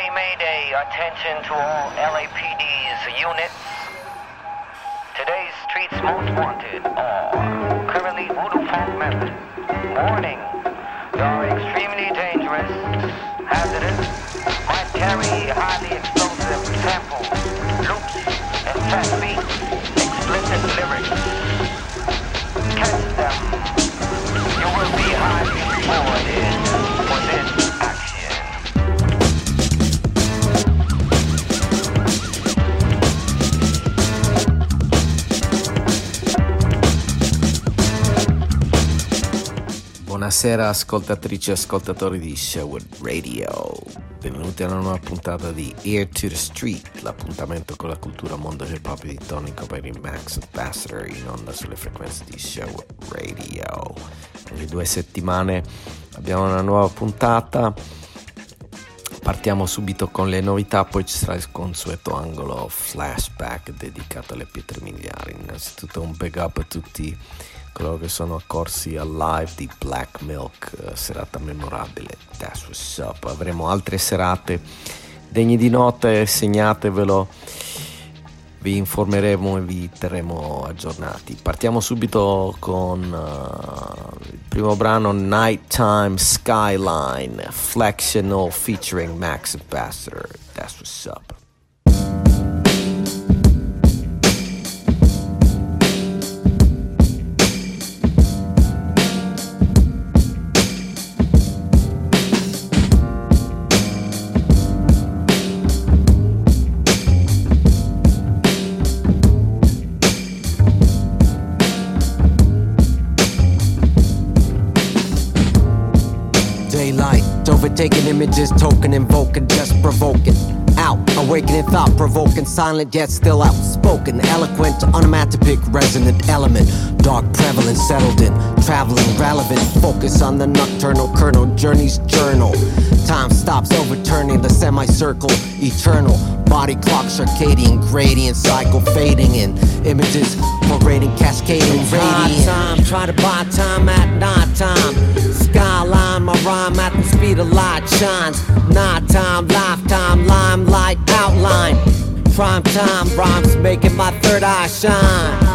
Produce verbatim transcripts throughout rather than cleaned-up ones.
Mayday, mayday, attention to all L A P D's units. Today's streets most wanted are currently voodoo funk members. Warning, they are extremely dangerous, hazardous, might carry highly explosive samples, loops, and fast beats, explicit lyrics. Catch them. You will be highly rewarded for this action. Buonasera ascoltatrici e ascoltatori di Sherwood Radio, benvenuti a una nuova puntata di Ear to the Street, l'appuntamento con la cultura mondo hip hop di Tony Copari Max Ambassador in onda sulle frequenze di Sherwood Radio. Ogni due settimane abbiamo una nuova puntata, partiamo subito con le novità, poi ci sarà il consueto angolo flashback dedicato alle pietre miliari. Innanzitutto un big up a tutti coloro che sono accorsi al live di Black Milk, uh, serata memorabile. That's what's up. Avremo altre serate degne di nota, segnatevelo, vi informeremo e vi terremo aggiornati. Partiamo subito con uh, il primo brano, Nighttime Skyline, Flexional featuring Max Ambassador. That's what's up. Overtaking images, token invoking, just provoking. Out, awakening, thought provoking, silent yet still outspoken, eloquent, onomatopoeic, resonant element, dark prevalent, settled in, traveling, relevant, focus on the nocturnal kernel, journey's journal. Time stops overturning the semicircle, eternal. Body clock, circadian, gradient, cycle fading in. Images parading, cascading, radiant. Time, try to buy time at night time. Skyline, my rhyme at the speed of light shines. Night time, lifetime, limelight, outline. Prime time, rhymes making my third eye shine.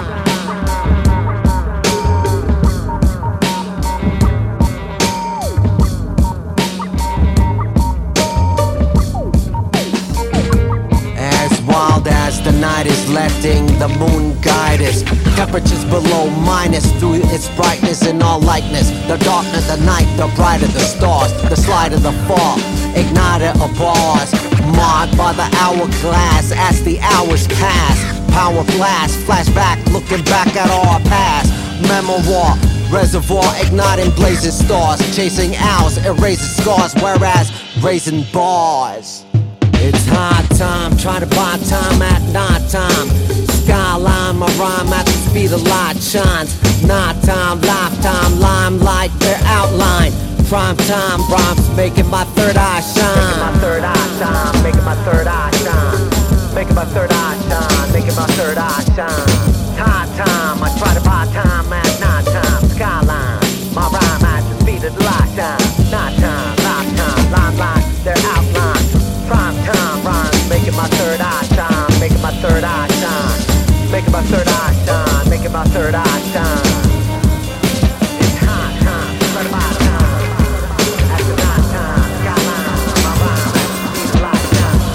As the night is letting the moon guide us, temperatures below minus through its brightness in all likeness. The darker the night, the brighter the stars, the slighter the fall, igniter of bars, marked by the hourglass as the hours pass. Power blast, flashback, looking back at our past. Memoir, reservoir, igniting blazing stars, chasing owls, erasing scars, whereas raising bars. It's high time, try to buy time at night time. Skyline, my rhyme at the speed of light shines. Night time, lifetime, limelight, their outline. Prime time, rhymes making my third eye shine. Making my third eye shine, making my third eye shine. Making my third eye shine, making my third eye shine. High time, I try to buy time at night time. Skyline, my rhyme at the speed of the light shine. Night time, lifetime, limelight, their outline. Prime time rhymes, making my third eye shine, making my third eye shine, making my third eye shine, making my third eye shine. It's hot time, right about time, after night time, skyline, my rhyme, at the speed of light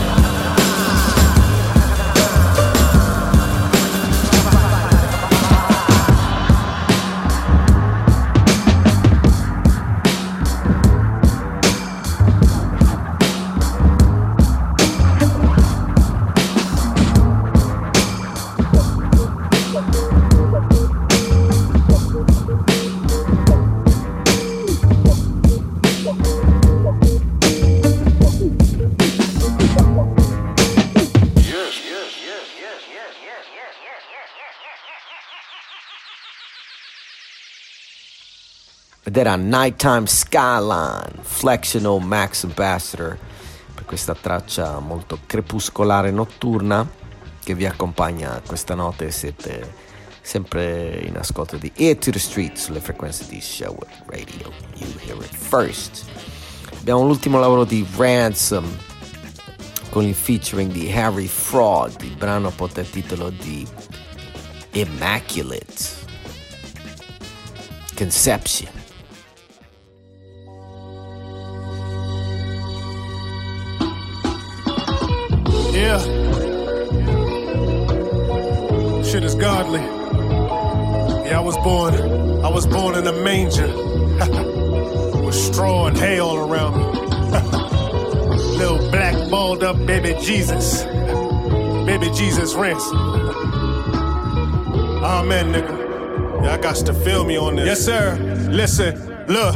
Ed era Nighttime Skyline, Flexional Max Ambassador, per questa traccia molto crepuscolare notturna che vi accompagna questa notte. Siete sempre in ascolto di Ear to the Street sulle frequenze di Sherwood Radio. You hear it first. Abbiamo l'ultimo lavoro di Ransom, con il featuring di Harry Fraud. Il brano porta il titolo di Immaculate Conception. Yeah. Shit is godly. Yeah, I was born, I was born in a manger. With straw and hay all around me. Little black balled up baby Jesus. Baby Jesus ransom. Amen, nigga. Yeah, I got to feel me on this. Yes, sir. Listen, look.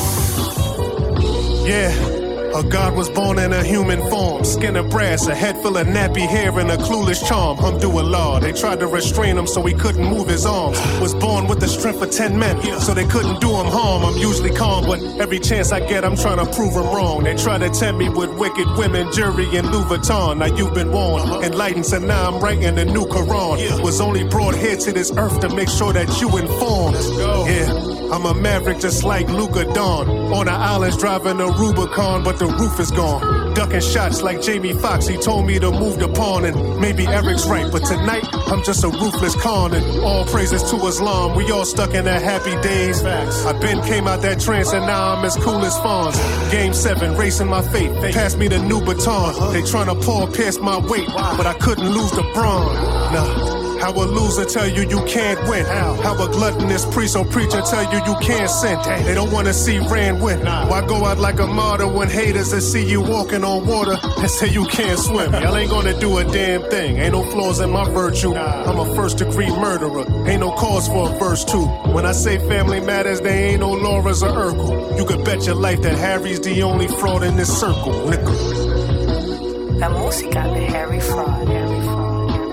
Yeah. A God was born in a human form, skin of brass, a head full of nappy hair and a clueless charm. Alhamdulillah, they tried to restrain him so he couldn't move his arms. Was born with the strength of ten men, so they couldn't do him harm. I'm usually calm, but every chance I get, I'm trying to prove him wrong. They try to tempt me with wicked women, jury, and Louis Vuitton. Now you've been warned, enlightened, so now I'm writing the new Quran. Was only brought here to this earth to make sure that you informed. Yeah, I'm a maverick just like Luka Dawn. On the islands driving a Rubicon, but the roof is gone. Ducking shots like Jamie Foxx. He told me to move the pawn, and maybe Eric's right, but tonight I'm just a ruthless con. And all praises to Islam. We all stuck in the happy days. I been came out that trance, and now I'm as cool as Fonz. Game seven, racing my fate. Pass me the new baton. They tryna Paul pierce my weight, but I couldn't lose the bronze. Nah. How a loser tell you you can't win. How a gluttonous priest or preacher tell you you can't sin. They don't wanna see Rand win. Why go out like a martyr when haters that see you walking on water and say you can't swim? Y'all ain't gonna do a damn thing. Ain't no flaws in my virtue. I'm a first degree murderer. Ain't no cause for a verse two. When I say family matters, they ain't no Laura's or Urkel. You could bet your life that Harry's the only fraud in this circle. Nigga. La música de Harry Fraud. Harry Fraud.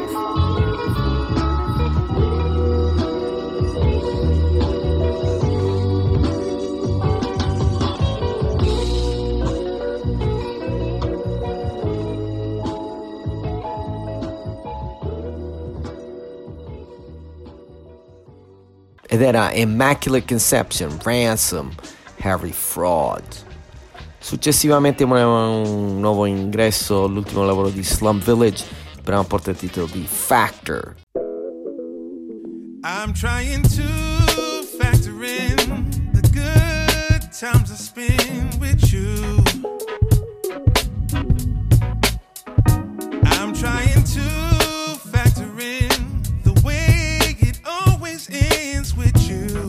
Ed era Immaculate Conception, Ransom, Harry Fraud. Successivamente un nuovo ingresso, l'ultimo lavoro di Slum Village, il brano porta il titolo di Factor. I'm trying to factor in the good times I spend with you. I'm trying to factor in the way it always ends with you.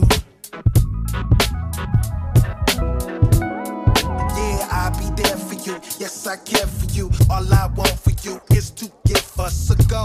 Yeah, I'll be there for you. Yes, I care for you. All I want for you is to give us a go.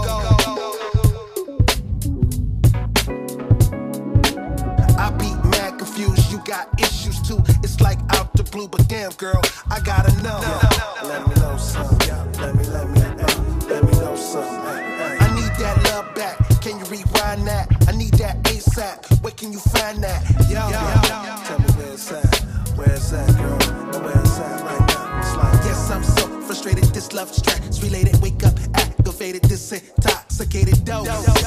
I be mad confused. You got issues too. It's like out the blue, but damn, girl, I gotta know. Let me know something. Let me, let me, uh, let me know something. I need that love back. Can you rewind that? I need that ASAP. Where can you find that? Yo, yo, yo. Tell me where it's at. Where it's at, girl? Where it's at right now? It's like, yes, I'm so frustrated. This love stress related. Wake up, activated. This intoxicated dose.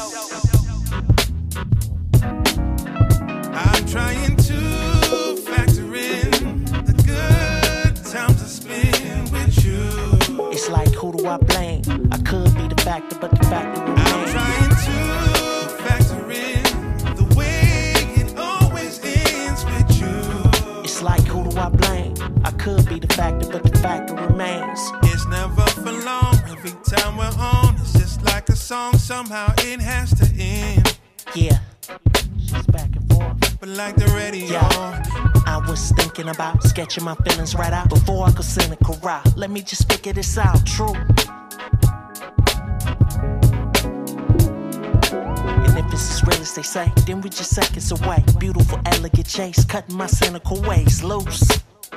I'm trying to factor in the good times I spend with you. It's like, who do I blame? I could be the factor, but the factor remains. I'm trying to factor in the way it always ends with you. It's like, who do I blame? I could be the factor, but the factor remains. It's never for long. Every time we're on, it's just like a song. Somehow it has to end. Yeah, she's back and forth. But like the radio, yeah. I was thinking about sketching my feelings right out before I could send a corral. Let me just figure this out, true. And if it's as real as they say, then we just seconds away. Beautiful, elegant chase, cutting my cynical ways loose.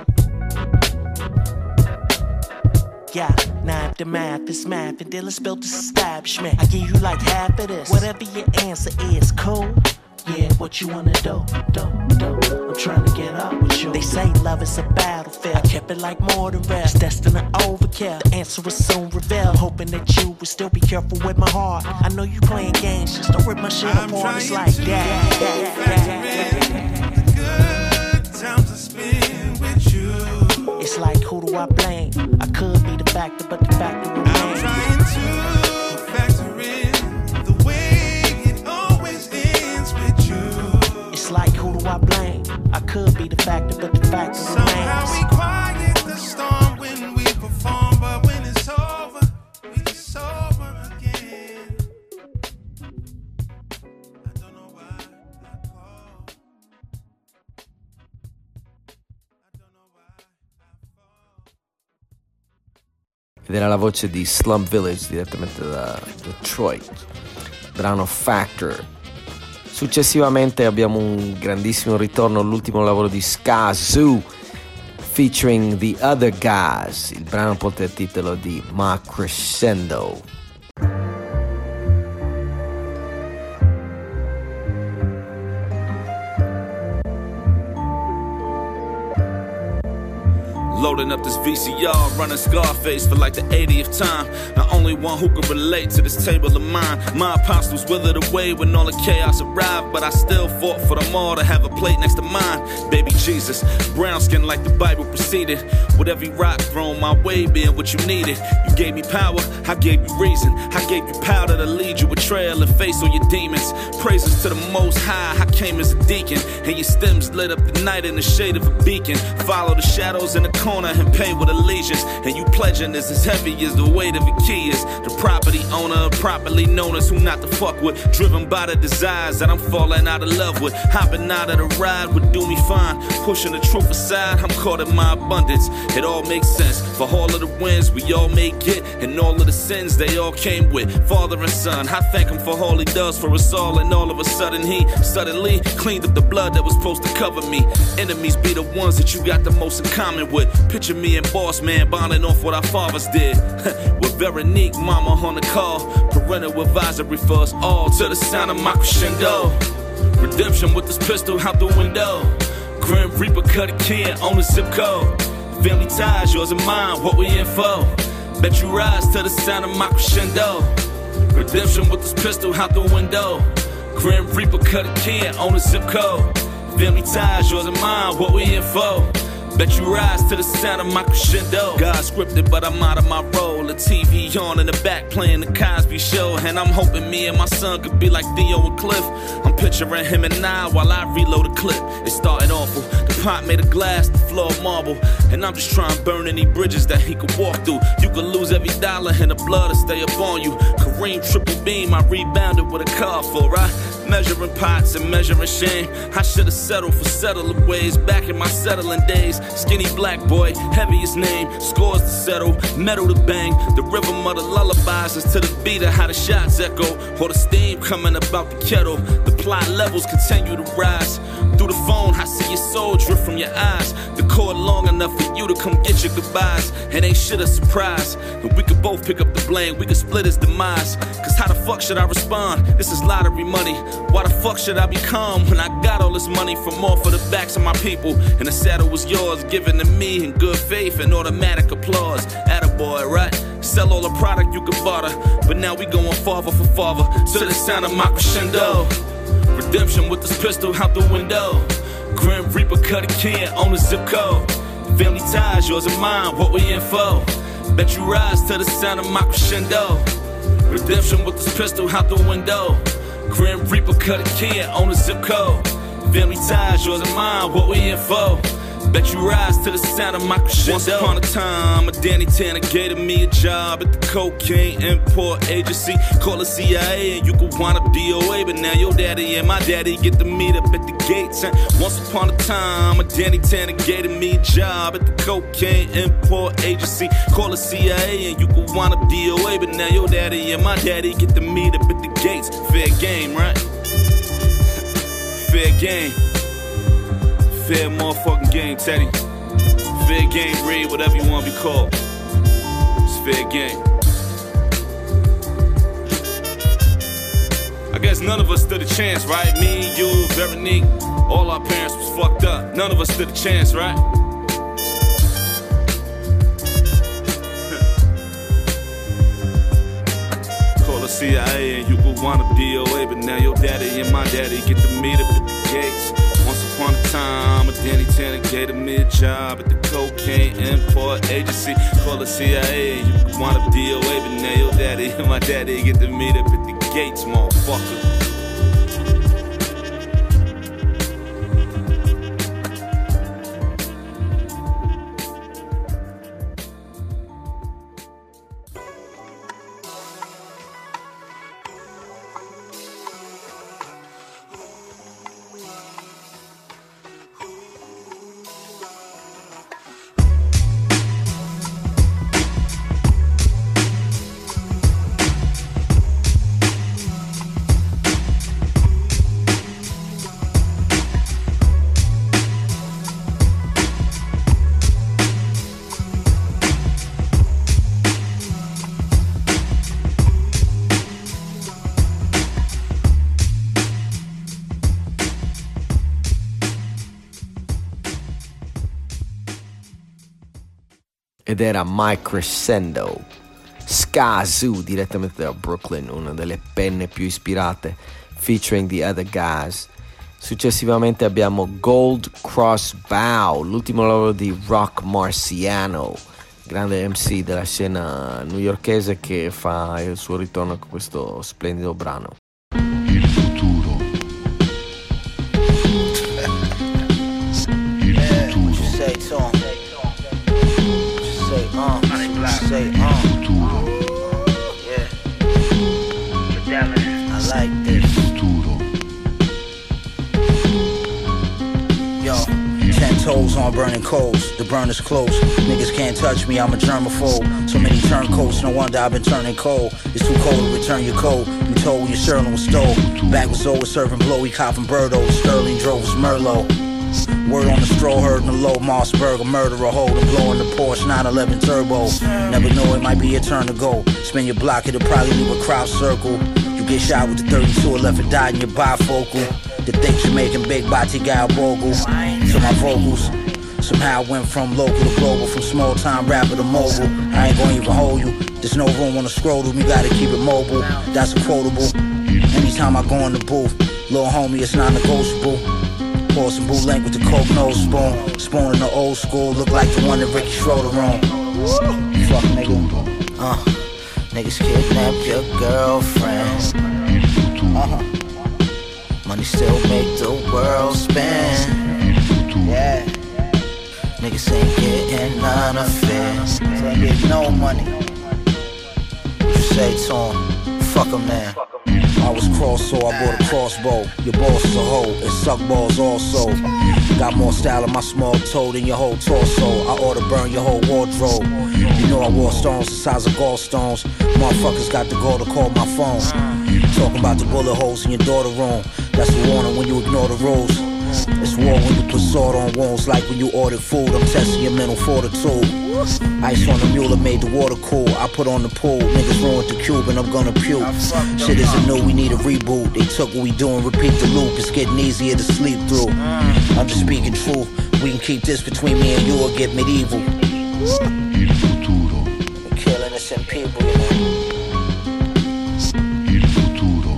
Yeah, now if the math is math, and then let's build this establishment. I give you like half of this, whatever your answer is, cool. Yeah, what you wanna do, do, do. I'm trying to get up with you. They say love is a battlefield. I kept it like more than rest. It's destined to overkill. The answer is soon revealed. Hoping that you will still be careful with my heart. I know you playing games, just don't rip my shit I'm apart. It's trying like to that. factor in the good times I spend with you. It's like, who do I blame? I could be the factor, but the factor remains. I'm trying to factor in the way it always ends with you. It's like, who do I blame? I could be the factor, but the factor Somehow remains. we quiet the storm when we perform, but when it's over, we just sober again. I don't know why I call. I don't know why I fall. Ed era la voce di Slum Village direttamente da Detroit, brano Factor. Successivamente abbiamo un grandissimo ritorno all'ultimo lavoro di Skyzoo featuring The Other Guys. Il brano porta il titolo di Ma Crescendo. Loading up this V C R, running Scarface for like the eightieth time. The only one who can relate to this table of mine. My apostles withered away when all the chaos arrived, but I still fought for them all to have a plate next to mine. Baby Jesus, brown skin like the Bible preceded, with every rock thrown my way being what you needed. You gave me power, I gave you reason, I gave you powder to lead you a trail and face all your demons. Praises to the Most High, I came as a deacon, and your stems lit up the night in the shade of a beacon. Follow the shadows in the corner and pay with allegiance, and you pledging is as heavy as the weight of a key is. The property owner, properly known as who not to fuck with, driven by the desires that I'm falling out of love with. Hopping out of the ride would do me fine, pushing the truth aside, I'm caught in my abundance. It all makes sense, for all of the wins we all may get, and all of the sins they all came with. Father and son, I thank him for all he does for us all, and all of a sudden he suddenly cleaned up the blood that was supposed to cover me. Enemies be the ones that you got the most in common with. Picture me and Boss Man bonding off what our fathers did. With Veronique, mama on the call, parental advisory for us all, to the sound of my crescendo. Redemption with this pistol out the window. Grim Reaper cut a kid on the zip code. Family ties, yours and mine, what we in for? Bet you rise to the sound of my crescendo. Redemption with this pistol out the window. Grim Reaper cut a kid on the zip code. Family ties, yours and mine, what we in for? Bet you rise to the sound of my crescendo. God scripted, but I'm out of my role. The T V on in the back playing the Cosby Show, and I'm hoping me and my son could be like Theo and Cliff. I'm picturing him and I while I reload a clip. It started awful. The pot made of glass, the floor marble, and I'm just trying to burn any bridges that he could walk through. You could lose every dollar and the blood to stay up on you. Kareem triple beam, I rebounded with a car for right. Measuring pots and measuring shame. I should've settled for settler ways back in my settling days. Skinny black boy, heaviest name. Scores to settle, metal to bang. The rhythm of the lullabies is to the beat of how the shots echo, or the steam coming about the kettle. The plot levels continue to rise. Through the phone, I see your soul drip from your eyes. The cord long enough for you to come get your goodbyes. It ain't shit a surprise. And we could both pick up the blame, we could split his demise. Cause how the fuck should I respond? This is lottery money. Why the fuck should I be calm when I got all this money from off of the backs of my people? And the saddle was yours, given to me in good faith and automatic applause. Attaboy, right? Sell all the product you could barter, but now we going father for father to the sound of my crescendo. Redemption with this pistol out the window. Grim Reaper cut a kid on the zip code. Family ties, yours and mine, what we in for? Bet you rise to the sound of my crescendo. Redemption with this pistol out the window. Grim Reaper cut a kid on the zip code. Family ties, yours and mine, what we in for? Bet you rise to the sound of my crescendo. Once upon a time, a Danny Tanner gave me a job at the cocaine import agency. Call the C I A and you could wind up D O A. But now your daddy and my daddy get to meet up at the gates. And once upon a time, a Danny Tanner gave me a job at the cocaine import agency. Call the C I A and you could wind up D O A. But now your daddy and my daddy get to meet up at the gates. Fair game, right? Fair game. Fair motherfucking game, Teddy. Fair game, Reed, whatever you want to be called. It's fair game. I guess none of us stood a chance, right? Me, you, Veronique, all our parents was fucked up. None of us stood a chance, right? Call the C I A and you could wind up D O A, but now your daddy and my daddy get to meet up at the gates. Once upon a time, a Danny Tanner gave me a job at the cocaine import agency. Call the C I A, you could want a D O A, but now your daddy and my daddy get to meet up at the gates, motherfucker. Ed era My Crescendo, Ska Zoo, direttamente da Brooklyn, una delle penne più ispirate, featuring the other guys. Successivamente abbiamo Gold Cross Bow, l'ultimo lavoro di Rock Marciano, grande M C della scena newyorkese che fa il suo ritorno con questo splendido brano. Il futuro. Il futuro. Uh, say, uh, yeah, I like this. Yo, ten toes on burning coals, the burn is close. Niggas can't touch me, I'm a germaphobe. So many turncoats, no wonder I've been turning cold. It's too cold to return your coat. You told your Sherlin was stole. Back was always serving blowy, copping Birdos. Sterling drove was Merlot. Word on the stroll, heard in the low Mossberg, a murderer hold and blowing the Porsche nine eleven turbo. Never know, it might be your turn to go. Spin your block, it'll probably leave a crowd circle. You get shot with the thirty-two or left and died in your bifocal. The things you're making big body guy bogle. To my vocals, somehow I went from local to global, from small time rapper to mogul. I ain't gonna even hold you. There's no room on the scrotum, you gotta keep it mobile. That's a quotable. Anytime I go in the booth, little homie, it's non-negotiable. Pour some bootleg with the coke nose spoon. Spoon in the old school, look like the one that Ricky Schroeder room. Fuck nigga. Uh, niggas kidnap your girlfriend. Uh-huh. Money still make the world spin. Yeah. Niggas ain't getting none of it. Ain't getting no money. What you say to him? Fuck him now. I was cross, so I bought a crossbow. Your boss is a hoe, and suck balls also. Got more style in my small toe than your whole torso. I ought to burn your whole wardrobe. You know I wore stones the size of gallstones. Motherfuckers got the gall to call my phone. Talking about the bullet holes in your daughter room. That's the warning when you ignore the rules. It's war when you put salt on wounds, like when you ordered food. I'm testing your mental fortitude. Ice on the mule made the water cool. I put on the pool, niggas ruined the cube and I'm gonna puke. Shit isn't new, we need a reboot. They took what we do and repeat the loop. It's getting easier to sleep through. I'm just speaking truth. We can keep this between me and you or get medieval. Il futuro. We're killing innocent people, you know. Il futuro.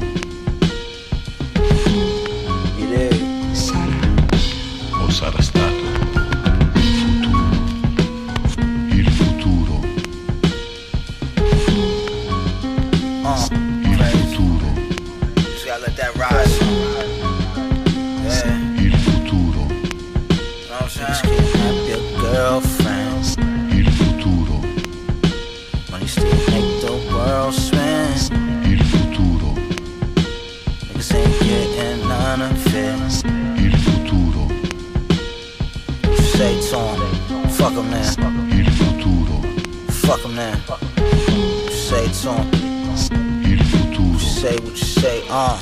You dig? O sarà stato il futuro. Uh, Il futuro. just gotta let that rise. Yeah. Il futuro. Know what I'm saying? Just kidnap your girlfriend. Il futuro. Money still make the world spin. Il futuro. Niggas ain't getting none of it. Il futuro. What you say to him? Fuck him now. Il futuro. Fuck him now. What you say to him? Il futuro. What you say, what you say, uh.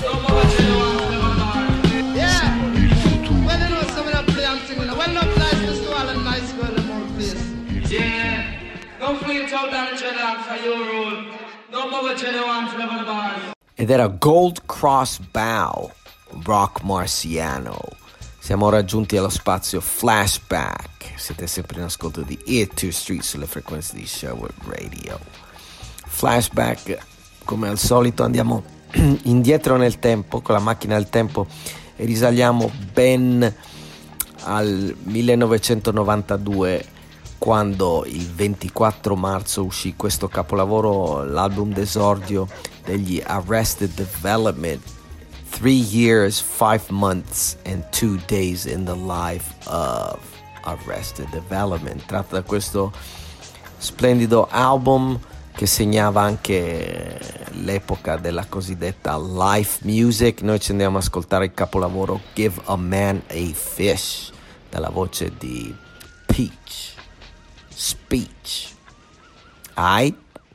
Yeah. Well, you know, some of that play and sing, you know. Well, no license to all the nice girl in all place. Yeah. Don't flip out down the cheddar for your rule. Don't move a cheddar one for the bars. Ed era Gold Cross Bow, Rock Marciano. Siamo raggiunti allo spazio Flashback. Siete sempre in ascolto di Ear to Street sulle frequenze di Sherwood Radio. Flashback, come al solito, andiamo indietro nel tempo con la macchina del tempo e risaliamo ben al millenovecentonovantadue, quando il ventiquattro marzo uscì questo capolavoro, l'album d'esordio degli Arrested Development, Three Years, Five Months and Two Days in the Life of Arrested Development, tratto da questo splendido album che segnava anche l'epoca della cosiddetta life music. Noi ci andiamo ad ascoltare il capolavoro Give a Man a Fish, dalla voce di Peach Speech. Aight?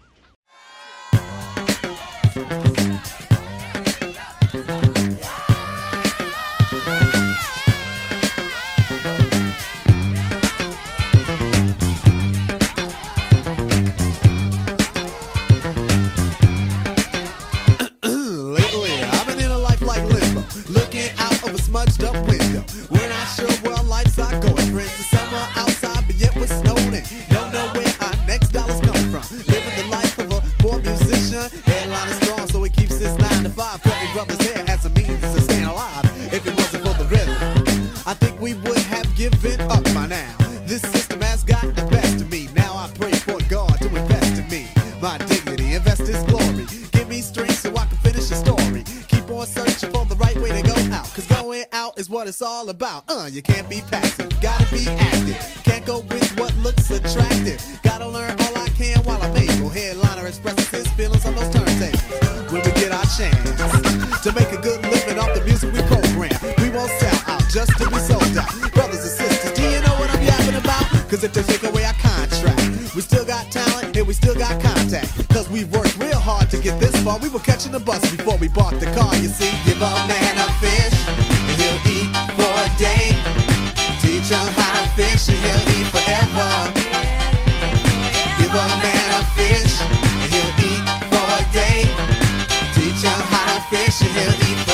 It's all about, uh, you can't be passive, gotta be active, can't go with what looks attractive, gotta learn all I can while I'm able, headliner expresses his feelings on those turntables, when we get our chance, to make a good living off the music we program, we won't sell out just to be sold out, brothers and sisters, do you know what I'm yapping about, cause if they take away our contract, we still got talent and we still got contact, cause we worked real hard to get this far, we were catching the bus before we bought the car, you see, give a man a fish, he'll eat for a day. Teach him how to fish and he'll eat forever. Give a man a fish and he'll eat for a day. Teach him how to fish and he'll eat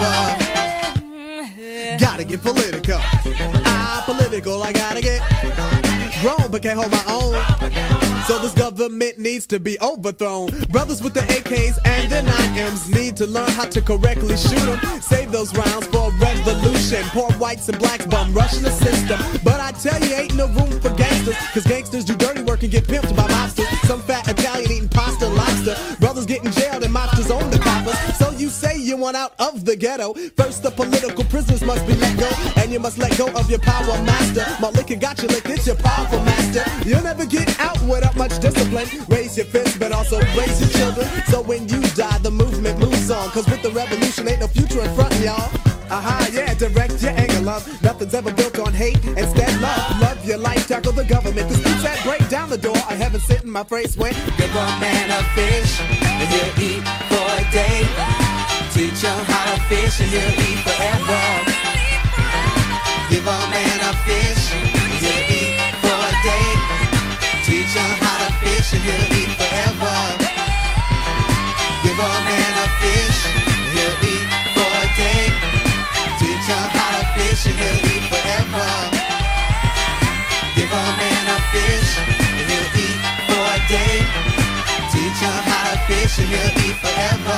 forever. Gotta get political. Ah, political, I gotta get grown but can't hold my own. So this government needs to be overthrown. Brothers with the A Ks and the nine M's need to learn how to correctly shoot them. Save those rounds for a revolution. Poor whites and blacks bum rushing the system. But I tell you, ain't no room for gangsters, cause gangsters do dirty work and get pimped by mobsters. Some fat Italian eating pasta and lobster. Brothers getting jailed and mobsters own the coppers. So you say you want out of the ghetto. First the political prisoners must be let go, and you must let go of your power master. My liquor got you licked, it's your powerful master. You'll never get out without much discipline. Raise your fists, but also raise your children. So when you die, the movement moves on. Cause with the revolution, ain't no future in front, y'all. Aha, yeah, direct your anger, love. Nothing's ever built on hate. Instead, love, love your life, tackle the government. The streets that break down the door, I haven't sit in my face when give a man a fish, and he'll eat for a day. Teach him how to fish, and he'll eat forever. Give a man a fish, and he'll eat for a day. Teach him how to fish, and he'll eat forever. Give a man a fish, and he'll eat for a day. Teach him how to fish and he'll eat forever. Give a man a fish and he'll eat for a day. Teach him how to fish and he'll eat forever.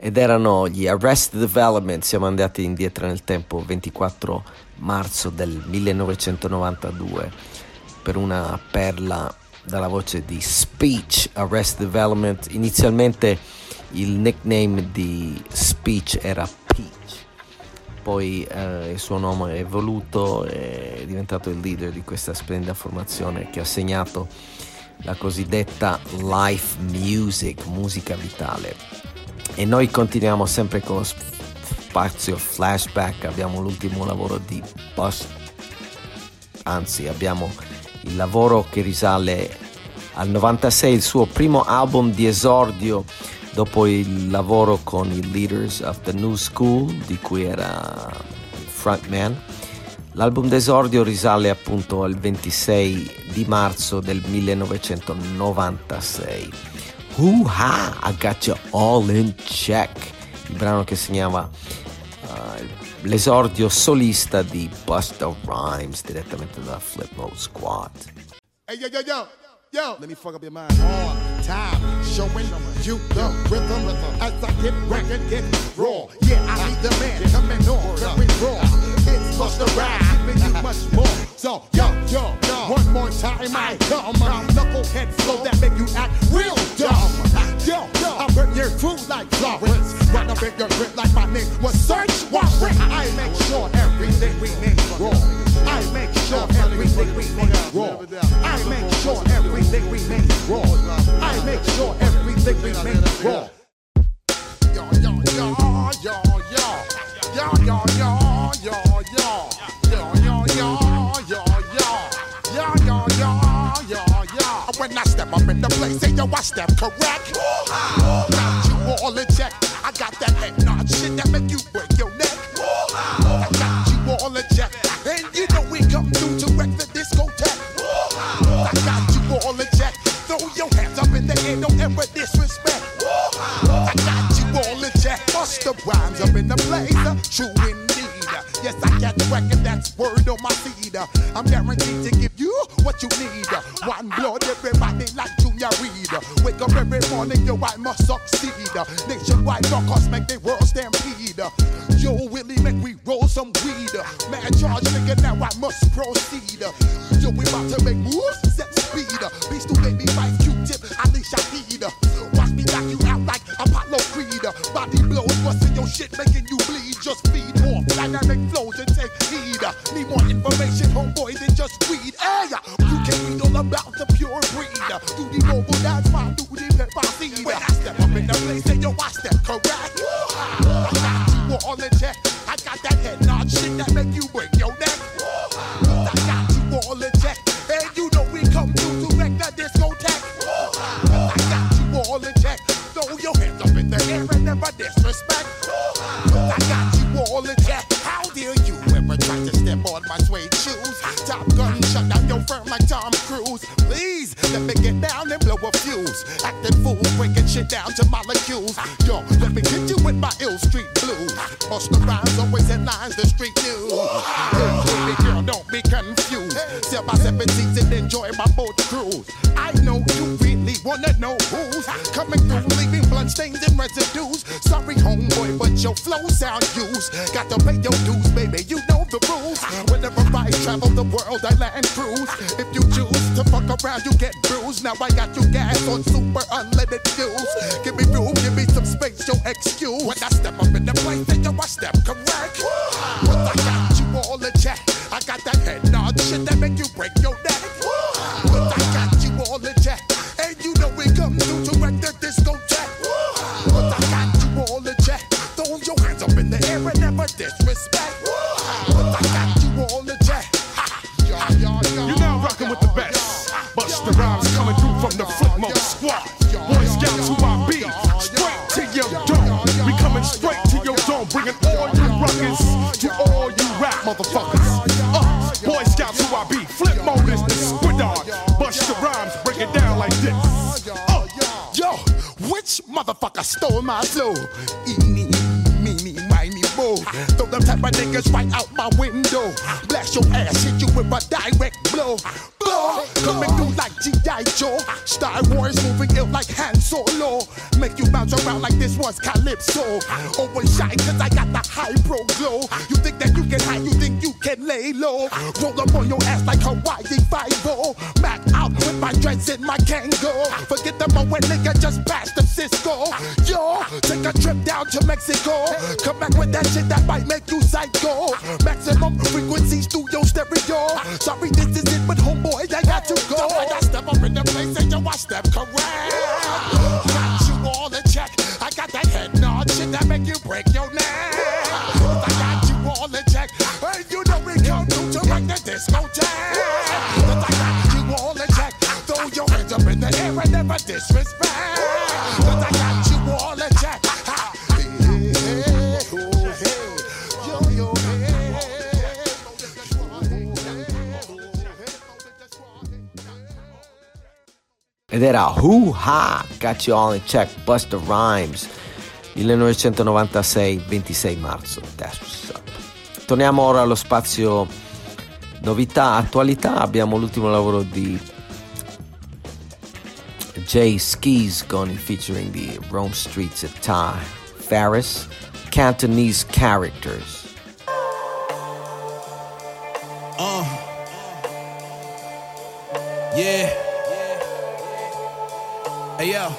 ed erano gli Arrested Development. Siamo andati indietro nel tempo, ventiquattro marzo del millenovecentonovantadue, per una perla dalla voce di Speech. Arrested Development, inizialmente il nickname di Speech era Peach, poi eh, il suo nome è evoluto, è diventato il leader di questa splendida formazione che ha segnato la cosiddetta life music, musica vitale. E noi continuiamo sempre con lo spazio flashback. Abbiamo l'ultimo lavoro di Bust, anzi abbiamo il lavoro che risale al novantasei, il suo primo album di esordio dopo il lavoro con i Leaders of the New School, di cui era il frontman. L'album d'esordio risale appunto al ventisei di marzo del millenovecentonovantasei. Hoo-ha, I Got You All in Check, il brano che segnava uh, l'esordio solista di Busta Rhymes direttamente da Flip Mode Squad. Hey, yo, yo, yo, yo, let me fuck up your mind all time, showing you the rhythm as I get wrecked and get raw. Yeah, I need the man coming on, very raw. It's Busta Rhymes, giving you much more. So, yo, yo, yo, one more time I come, knucklehead flow that make you act real dumb. Yo, yo, I burn your crew like Florence, run up in your grip like my name was Search Warrant. I make sure everything we make raw. I make sure everything we make raw. I make sure everything we make raw. I make sure everything we make raw. Yo, yo, yo, yo, yo, yo, yo, yo, yo, yo, yo, yo, yo, yo, yo, yo, yo, yo, yo. When I step up in the place, say yo, I step correct. Got you all in check. I got that head nod shit that make you break your neck. I got you all in check. And you know we come through to wreck the discotheque. I got you all in check. Throw your hands up in the air, don't ever disrespect. I got you all in check. Busta Rhymes up in the place, true indeed. Yes, I got the record, that's word on my feed. I'm guaranteed to give you what you need. One blood, everybody like Junior Reed. Wake up every morning, yo, I must succeed. Nationwide rockers make the world stampede. Yo, Willie, make we roll some weed. Man, charge nigga, now I must proceed. Yo, we about to make moves, set speed. Beast to baby, fight Q-tip, Ali Shaheed. Watch me knock you out like Apollo Creed. Body blows, busting your shit, making you bleed. Just feed off dynamic flows and take heed. Need more information, homeboy, than just weed. Hey, you can read all about the pure breed. Do the mobile dance, my do the pepper seed. When I step up in the place, say yo, I step correct. I got you all in check. I got that head nod shit that make you break your neck. I got you all in check. And you know we come through to wreck the discotheque. I got you all in check. Throw your hands up in the air and never disrespect. I got you all in check. How dare you ever try to step on my suede shoes? Top Gun shut down your firm like Tom Cruise. Please let me get down and blow a fuse. Acting fool, breaking shit down to molecules. Yo, let me hit you with my ill street blues. Busta Rhymes always headlines the street news. Hey, baby girl, don't be confused. Sell my seventeens and enjoy my boat cruise. I know you really wanna know who's coming through, leaving blood stains and residues. Sorry, homeboy, but your flow sound used. Got to pay your dues, baby, you know the rules. Whenever I travel the world, I land cruise. If you choose to fuck around, you get bruised. Now I got you gas on super unleaded fuels. Give me room, give me some space, your excuse. When I step up in the place, then yo, I step correct. But I got you all in check. I got that head nod shit that make you break your neck. But I got you all in check. And you know we come through to wreck the discotheque. But I got you all in check. Throw your hands up in the air and never disrespect. But I got you all in check. You're now rocking with the best. Busta Rhymes coming through from the Flip Mode Squad. Boy Scouts who I be. Straight to your dome. We coming straight to your dome. Bringing all you ruckus to all you rap motherfuckers. Uh, Boy Scouts who I be. Flip Mode is the squid dog. Busta Rhymes break it down like this. Uh, yo, which motherfucker stole my flow? Eeny, meeny, miny, mo. Throw them type of niggas right out my window. Blast your ass, hit you with a direct blow. Blow, coming through like G I. Joe. Star Wars moving ill like Han Solo. Make you bounce around crowd like this was Calypso. Always shine cause I got the high pro glow. You think that you can hide, you think you can lay low. Roll up on your ass like Hawaii Five-O. Mac out with my dreads in my Kango. Forget the mo when nigga just passed the Cisco. Yo, take a trip down to Mexico. Come back with that shit that might make you psycho. Maximum frequency studio stereo. Sorry this is it, but homeboy I got to go. I got step up in the place and yo I step correct. Got you all in check. I got that head nod shit that make you break your neck. I got you all in check. And you know we come through to rock the discotheque. I got you all in check. Throw your hands up in the air and never disrespect. Cause I got you all in check. Ed era Who Ha, Got You All in Check, Busta Rhymes, millenovecentonovantasei, ventisei marzo, That's What's Up. Torniamo ora allo spazio novità, attualità. Abbiamo l'ultimo lavoro di Jay Skis Goni featuring the Rome Streets of Ty Farris, Cantonese Characters. Uh, yeah. Hey yo,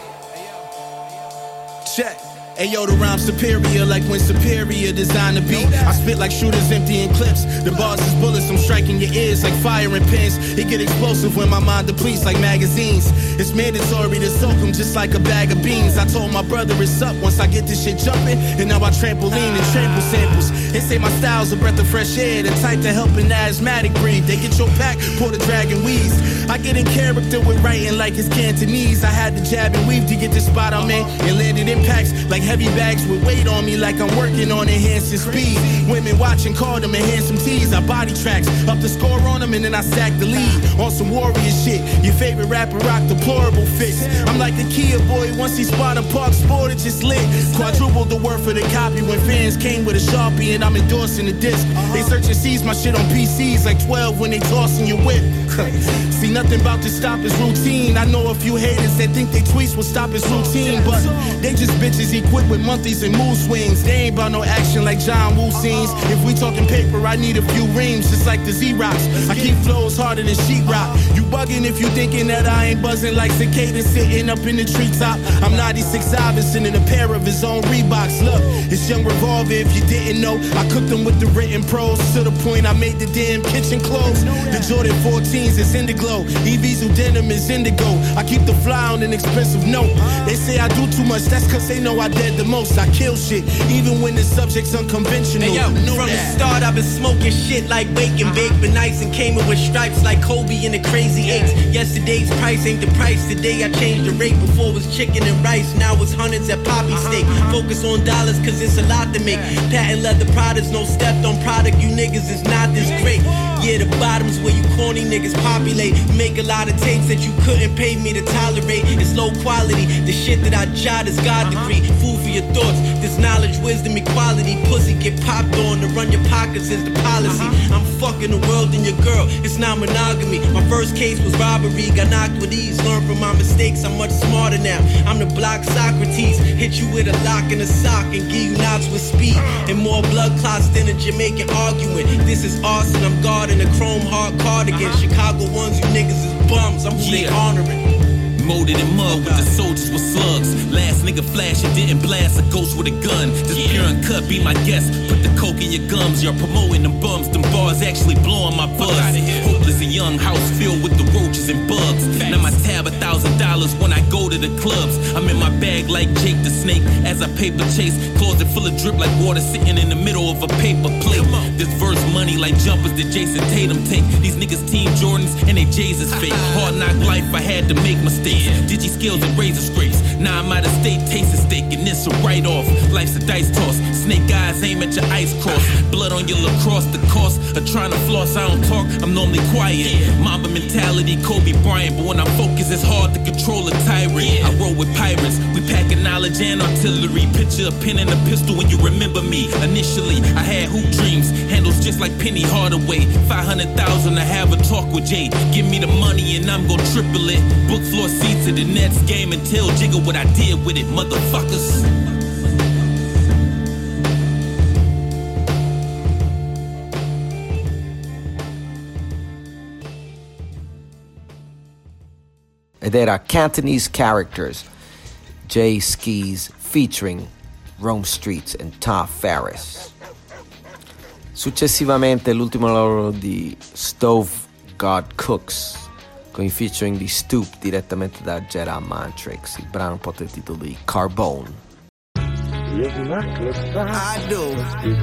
check. Hey yo, the rhyme superior, like when Superior designed the beat. I spit like shooters emptying clips. The bars is bullets, I'm striking your ears like firing pins. It get explosive when my mind depletes like magazines. It's mandatory to soak them just like a bag of beans. I told my brother it's up once I get this shit jumping. And now I trampoline and trample samples. They say my style's a breath of fresh air, the type to help an asthmatic breathe. They get your pack, pour the dragon wheeze. I get in character with writing like it's Cantonese. I had to jab and weave to get this spot I'm in. And landed impacts like heavy bags with weight on me, like I'm working on enhancing speed. Women watching call them and handsome tees. I body tracks up the score on them and then I stack the lead on some warrior shit. Your favorite rapper rock deplorable fits. I'm like the Kia boy once he spot a park sport, it just lit. Quadrupled the word for the copy when fans came with a Sharpie and I'm endorsing the disc. They search and seize my shit on P Cs like twelve when they tossing your whip. See, nothing about to stop his routine. I know a few haters that think they tweets will stop his routine, but they just bitches equipped with monthlies and mood swings. They ain't about no action like John Woo scenes. If we talking paper, I need a few reams, just like the Z-Rocks. I keep flows harder than sheetrock. You bugging if you thinking that I ain't buzzing like cicadas sitting up in the treetop. I'm ninety-six Iverson in a pair of his own Reeboks. Look, it's Young Revolver if you didn't know. I cooked them with the written pros to the point I made the damn kitchen close. The Jordan fourteens is Indiglo. E V's who denim is indigo. I keep the fly on an expensive note. They say I do too much, that's cause they know I dead the most. I kill shit, even when the subject's unconventional. Hey yo, from the start I've been smoking shit like Wake and Bake, been nice and came in with stripes like Kobe and the Crazy Eights. Yesterday's price ain't the price, today I changed the rate. Before it was chicken and rice, now it's hundreds at Poppy Steak. Focus on dollars cause it's a lot to make. Patent leather products, no stepped on product, you niggas is not this great. Yeah, the bottom's where you corny niggas populate. Make a lot of tapes that you couldn't pay me to tolerate. It's low quality, the shit that I jot is God degree. Food for your thoughts, this knowledge, wisdom, equality. Pussy get popped on, to run your pockets is the policy. I'm fucking the world and your girl, it's not monogamy. My first case was robbery, got knocked with ease. Learned from my mistakes, I'm much smarter now. I'm the block Socrates, hit you with a lock and a sock and give you knots with speed. And more blood clots than a Jamaican arguing. This is arson, I'm guarding a chrome heart cardigan. Chicago ones, you niggas is bums, I'm who yeah. they honoring. Molded in mud with the soldiers with slugs. Last nigga flash and didn't blast a ghost with a gun. This yeah. pure uncut, be my guest. Put the coke in your gums, you're promoting them bums. Them bars actually blowing my buzz. Hopeless and young house filled with the roaches and bugs. Facts. Now my tab a thousand dollars when I go to the clubs. I'm in my bag like Jake the Snake as I paper chase. Closet full of drip like water sitting in the middle of a paper plate. This verse money like jumpers that Jason Tatum take. These niggas team Jordans and they J's is fake. Hard knock life, I had to make mistakes. Digi skills and razor scrapes. Now I'm out of state, tasting steak, and this a write-off. Life's a dice toss. Snake eyes aim at your ice cross. Blood on your lacrosse, the cost of trying to floss. I don't talk, I'm normally quiet. Mamba mentality, Kobe Bryant. But when I'm focused, it's hard to control a tyrant. I roll with pirates. We packing knowledge and artillery. artillery. Picture a pen and a pistol when you remember me. Initially, I had hoop dreams, handles just like Penny Hardaway. five hundred thousand to have a talk with Jay. Give me the money and I'm gon' triple it. Book floor seats at the Nets game and tell Jigga what I did with it, motherfuckers. Ed era Cantonese Characters, Jay Skis featuring Rome Streetz e Ta Ferris. Successivamente l'ultimo lavoro di Stove God Cooks con i featuring di Stoop direttamente da Jedi Mantrix. Il brano porta il titolo di Carbone. I do.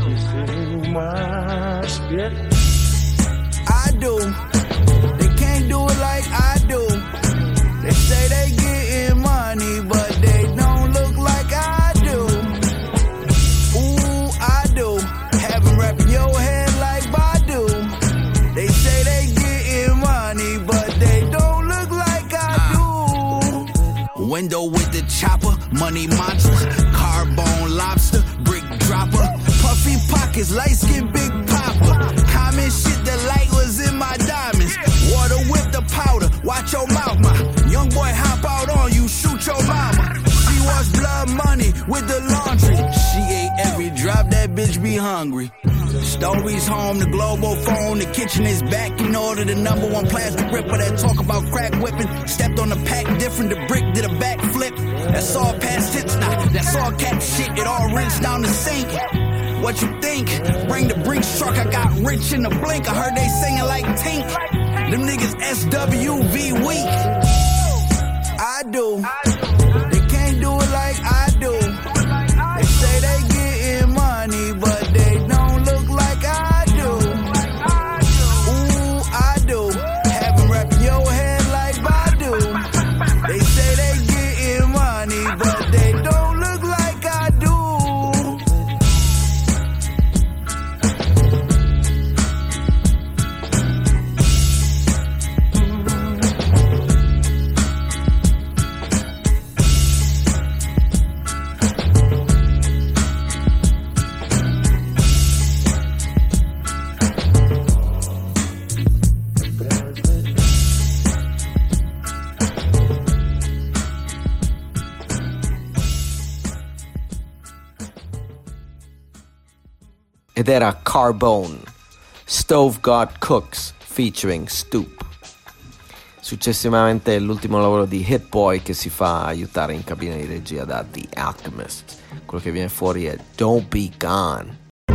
I do. They can't do it like I do. They say they getting money, but they don't look like I do. Ooh, I do. Have them wrapping your head like Badu. They say they getting money, but they don't look like I do. Window with the chopper, money mantra, carbone lobster, brick dropper, puffy pockets, light skin, big popper. Common shit, the light was in my diamonds. Water with the powder, watch your mouth, my young boy hop out on you, shoot your mama. She wants blood money with the laundry. She ate every drop, that bitch be hungry. Stories home, the global phone, the kitchen is back in order. The number one plastic ripper that talk about crack whipping. Stepped on the pack different, the brick did a backflip. That's all past hits now, that's all cap shit. It all rinsed down the sink. What you think? Bring the Brinks truck, I got rich in the blink. I heard they singing like Tink. Them niggas S W V weak. I do. They can't do it like I do. They say they getting money, but they don't look like I do. Ooh, I do. Have them wrapping your head like Badu. They say they getting money, but they don't look like I do. Ed era Carbone, Stove God Cooks featuring Stoop. Successivamente l'ultimo lavoro di Hit Boy che si fa aiutare in cabina di regia da The Alchemist. Quello che viene fuori è Don't Be Gone.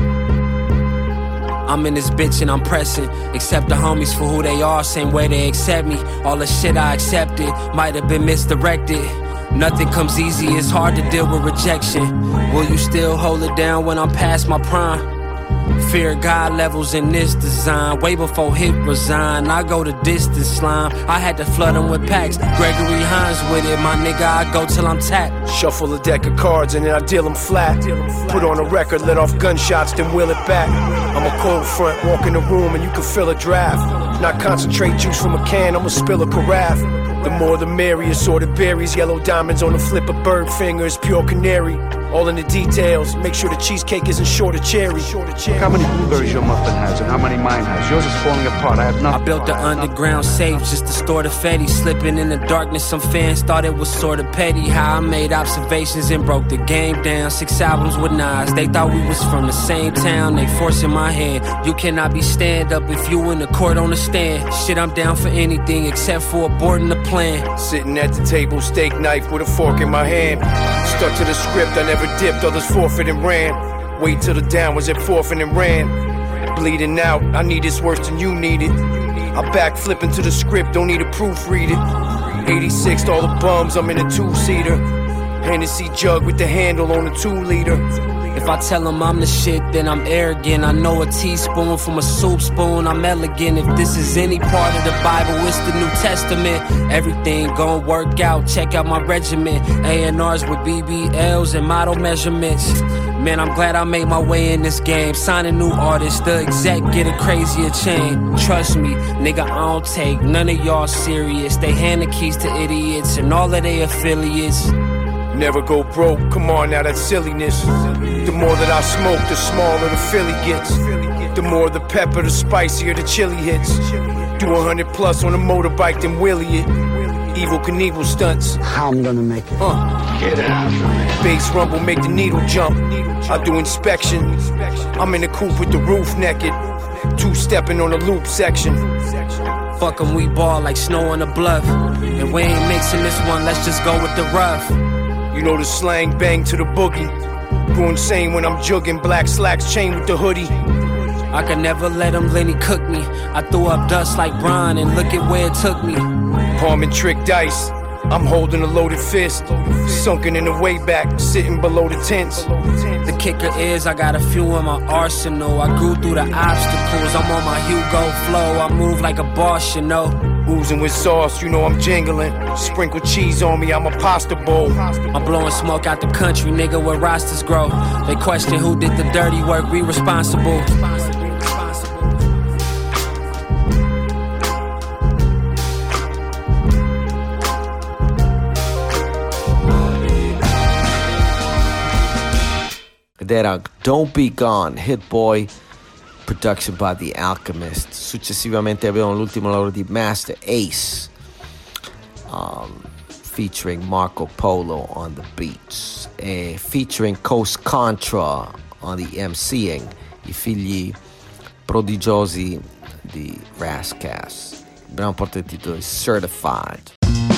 I'm in this bitch and I'm pressing. Accept the homies for who they are, same way they accept me. All the shit I accepted might have been misdirected. Nothing comes easy, it's hard to deal with rejection. Will you still hold it down when I'm past my prime? Fear God levels in this design. Way before Hit resign, I go the distance slime. I had to flood them with packs. Gregory Hines with it, my nigga, I go till I'm tapped. Shuffle a deck of cards and then I deal them flat. Put on a record, let off gunshots, then wheel it back. I'm a cold front, walk in the room and you can feel a draft. Not concentrate juice from a can, I'ma spill a carafe. The more the merrier, sorted berries, yellow diamonds on the flip of bird fingers, pure canary. All in the details, make sure the cheesecake isn't short of cherry. Look how many blueberries your muffin has and how many mine has. Yours is falling apart, I have nothing. I built the underground safe just to store the Fetty. Slipping in the darkness, some fans thought it was sorta petty. How I made observations and broke the game down. Six albums with Nas, they thought we was from the same town. They forcing my hand, you cannot be stand up if you in the court on the stand. Shit, I'm down for anything except for aborting the plan. Sitting at the table, steak knife with a fork in my hand. Stuck to the script, I never dipped, others forfeit and ran. Wait till the down was at forfeit and ran. Bleeding out, I need this worse than you need it. I backflip into the script, don't need to proofread it. eighty-six, all the bums, I'm in a two-seater. Hennessy jug with the handle on a two-liter. If I tell them I'm the shit, then I'm arrogant. I know a teaspoon from a soup spoon, I'm elegant. If this is any part of the Bible, it's the New Testament. Everything gon' work out, check out my regiment. A and R's with B B Ls and model measurements. Man, I'm glad I made my way in this game. Signing new artists, the exec get a crazier chain. Trust me, nigga, I don't take none of y'all serious. They hand the keys to idiots and all of their affiliates. Never go broke, come on now, that's silliness. The more that I smoke, the smaller the Philly gets. The more the pepper, the spicier the chili hits. Do a hundred plus on a motorbike, then wheelie it. Evil Knievel stunts. How I'm gonna make it? Uh. Get out. Bass rumble, make the needle jump. I do inspection. I'm in the coupe with the roof naked. Two-stepping on the loop section. Fuck 'em, we ball like snow on a bluff. And we ain't mixing this one, let's just go with the rough. You know the slang, bang to the boogie. Go insane when I'm jugging, black slacks, chain with the hoodie. I could never let him Lenny cook me. I threw up dust like Brian and look at where it took me. Palm and trick dice, I'm holding a loaded fist. Sunken in the way back, sitting below the tents. The kicker is I got a few in my arsenal. I grew through the obstacles, I'm on my Hugo flow. I move like a boss, you know. Oozing with sauce, you know I'm jingling. Sprinkle cheese on me, I'm a pasta bowl. I'm blowing smoke out the country, nigga, where rosters grow. They question who did the dirty work, we responsible. Ed era Don't Be Gone, Hit Boy, production by The Alchemist. Successivamente avevano l'ultimo lavoro di Master Ace, um, featuring Marco Polo on the beats, e featuring Coast Contra on the MCing, i figli prodigiosi di Rascas. Il brano porta il titolo di Certified.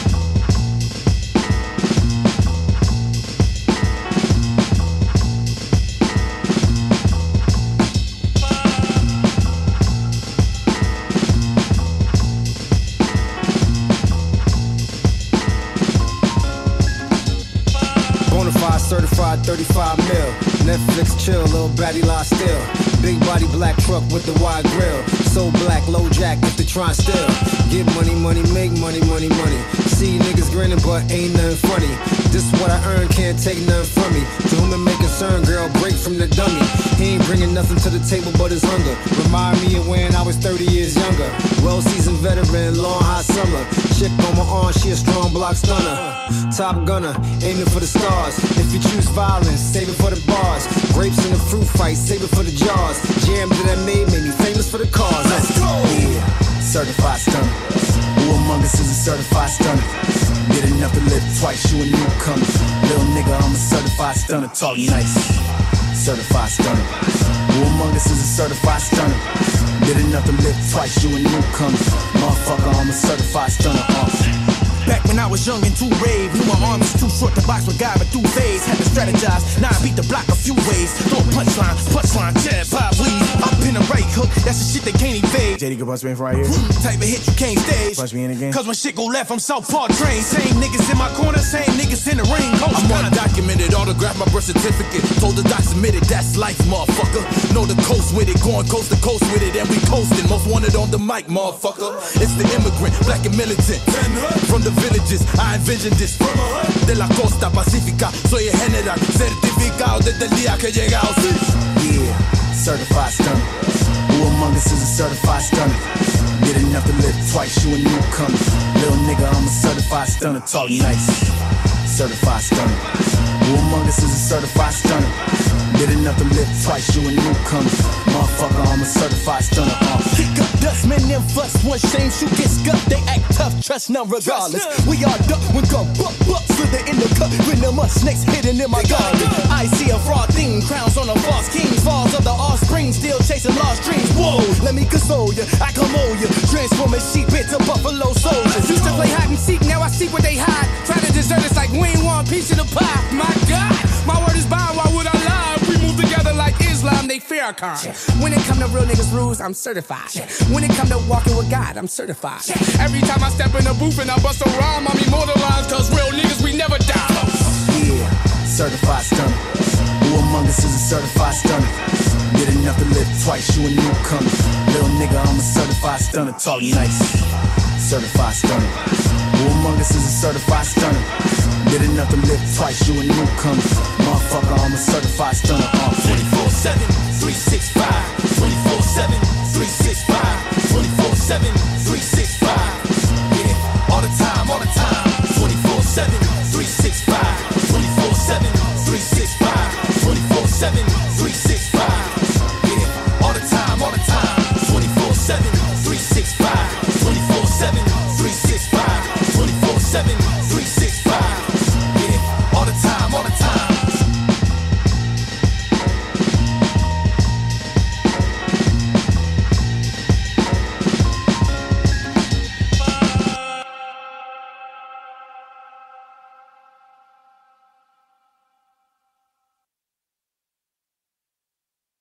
Certified thirty-five mil. Netflix chill, little baddie lie still. Big body black truck with the wide grill. So black, low jack if they try still. Get money, money, make money, money, money. See niggas grinning but ain't nothing funny. This what I earn, can't take nothing from me. To whom it may concern, girl, break from the dummy. He ain't bringing nothing to the table but his hunger. Remind me of when I was thirty years younger. Well-seasoned veteran, long hot summer. Chick on my arm, she a strong block stunner. Top gunner, aiming for the stars. If you choose violence, save it for the bars. Grapes in the fruit fight, save it for the jars. Jam that I made made me famous for the cause. Let's go! Yeah, certified stunner. Who among us is a certified stunner? Get enough to live twice, you a newcomer. Little nigga, I'm a certified stunner, talk nice. Certified stunner. Who among us is a certified stunner? Get enough to live twice, you a newcomer. Motherfucker, I'm a certified stunner. Uh. Back when I was young and too brave, knew my arm was too short to box with guy, but through phase, had to strategize. Now I beat the block a few ways. Throw a punchline, punchline, jab, pop, weed. Up in a right hook, that's the shit they can't evade. J D, can punch me in from right here? Type of hit you can't stage. Punch me in again. Cause when shit go left, I'm Southpaw trained. Same niggas in my corner, same niggas in the ring. Coach I'm undocumented, autograph my birth certificate. Told the doc submitted, that's life, motherfucker. Know the coast with it, going coast to coast with it, and we coasting. Most wanted on the mic, motherfucker. It's the immigrant, black and militant. From the villages, I envision this. De la costa pacífica, soy el general, certificado desde el día que he llegado. Yeah, certified stunner. Who among us is a certified stunner? Get enough to live twice, you a newcomer. Little nigga, I'm a certified stunner, talk nice. Certified stunner. Who among us is a certified stunner? Get enough to live twice, you a newcomer. Motherfucker, I'm a certified stunner. Uh. Kick up dust, man, them fuss. One shame, shoot, get scuffed. They act tough, trust none regardless. Trust none. We all duck when gun buck, buck. Slither in the cut, when the must snakes hidden in my garden. I see a fraud thing, crowns on a false king. Falls of the offspring, still chasing lost dreams. Whoa, let me console ya, I come on ya. Transform a sheep into buffalo soldiers. Used to play hide and seek, now I see where they hide. Try to desert us like we ain't want a piece of the pie. My God, my word is bond, why would I lie? If we move together like Islam, they Farrakhan. When it come to real niggas rules, I'm certified. When it come to walking with God, I'm certified. Every time I step in the booth and I bust a rhyme, I'm immortalized, cause real niggas, we never die. Yeah, certified stunner. Who among us is a certified stunner? Get enough to live twice, you a newcomer. Little nigga, I'm a certified stunner, talk nice. Certified stunner. Who among us is a certified stunner? Get enough to live twice, you a newcomer. Motherfucker, I'm a certified stunner. Uh. twenty-four seven, three sixty-five. twenty-four seven, three sixty-five. twenty-four seven, three sixty-five. Yeah, all the time, all the time. twenty-four seven, three sixty-five. twenty-four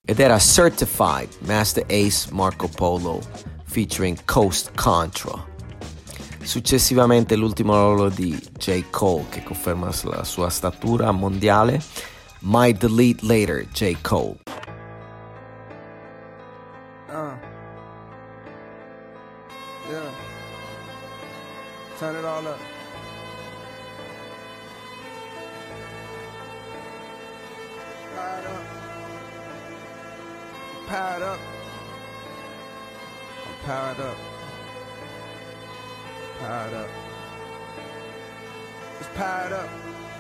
ed era Certified, Master Ace Marco Polo featuring Coast Contra. Successivamente l'ultimo lavoro di J. Cole, che conferma la sua statura mondiale, Might Delete Later, J. Cole. Uh. Yeah. Turn it all up. Powered up. Powered up. I'm powered up. Powered up. It's powered up.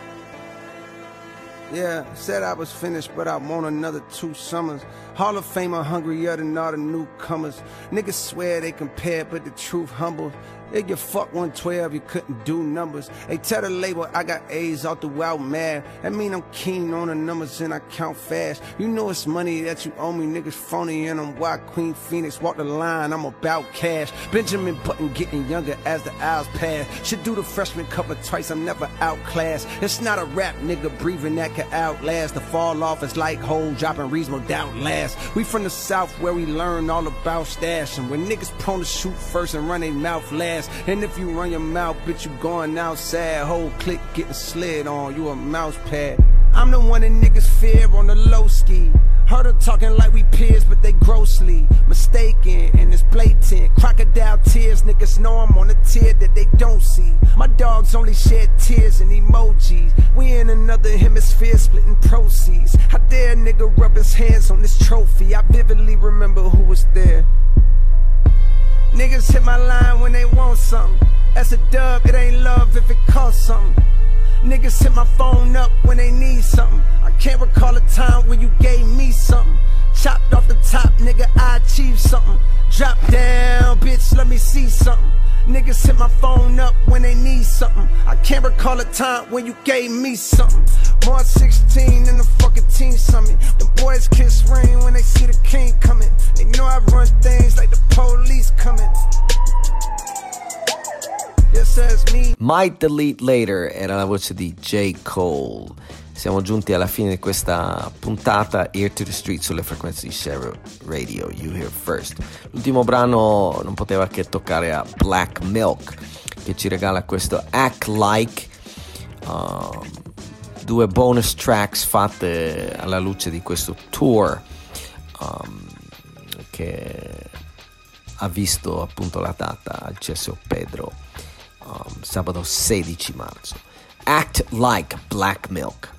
Yeah, said I was finished, but I want another two summers. Hall of Famer hungrier than all the newcomers. Niggas swear they compare, but the truth humble. If you fuck one twelve, you couldn't do numbers. They tell the label I got A's all throughout mad. That mean I'm keen on the numbers and I count fast. You know it's money that you owe me, niggas phony, and I'm why Queen Phoenix walk the line, I'm about cash. Benjamin Button getting younger as the hours pass. Should do the freshman cover twice, I'm never outclassed. It's not a rap nigga breathing that can outlast. The fall off is like hole dropping reasonable doubt last. We from the south where we learn all about stashing. When niggas prone to shoot first and run their mouth last. And if you run your mouth, bitch, you going outside. Whole clique getting slid on, you a mouse pad. I'm the one that niggas fear on the low ski. Heard her talking like we peers, but they grossly mistaken, and it's blatant. Crocodile tears, niggas know I'm on a tier that they don't see. My dogs only shed tears and emojis. We in another hemisphere splitting proceeds. How dare a nigga rub his hands on this trophy? I vividly remember who was there. Niggas hit my line when they want something. That's a dub, it ain't love if it costs something. Niggas hit my phone up when they need something. I can't recall a time when you gave me something. Chopped off the top, nigga, I achieved something. Drop down, bitch, let me see something. Niggas hit my phone up when they need something. I can't recall a time when you gave me something. March sixteenth in the fucking team summit. The boys kiss ring when they see the king coming. They know I run things like the police coming. Yes, that's me. Might Delete Later era la voce di J. Cole. Siamo giunti alla fine di questa puntata. Ear to the Street sulle frequenze di Stereo Radio, You Hear First. L'ultimo brano non poteva che toccare a Black Milk, che ci regala questo Act Like, uh, due bonus tracks fatte alla luce di questo tour um, che ha visto appunto la data al C S O Pedro um, sabato sedici marzo. Act Like, Black Milk.